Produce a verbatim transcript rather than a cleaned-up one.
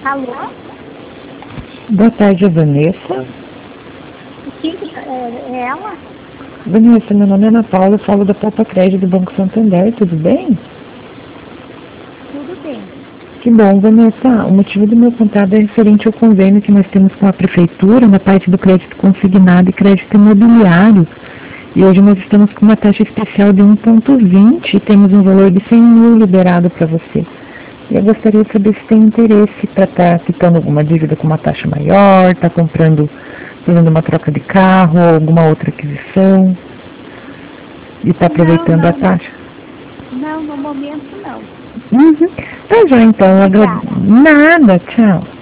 Alô? Boa tarde, Vanessa. Quem que- é, é ela? Vanessa, meu nome é Ana Paula, eu falo da Poupa Crédito do Banco Santander, tudo bem? Tudo bem. Que bom, Vanessa. O motivo do meu contato é referente ao convênio que nós temos com a Prefeitura na parte do crédito consignado e crédito imobiliário. E hoje nós estamos com uma taxa especial de um vírgula vinte e temos um valor de cem mil liberado para você. E eu gostaria de saber se tem interesse para estar quitando alguma dívida com uma taxa maior, está comprando, fazendo uma troca de carro ou alguma outra aquisição e está aproveitando não, a não, taxa. não, no momento não. Uhum. Tá já então, agra... Obrigada. nada, tchau.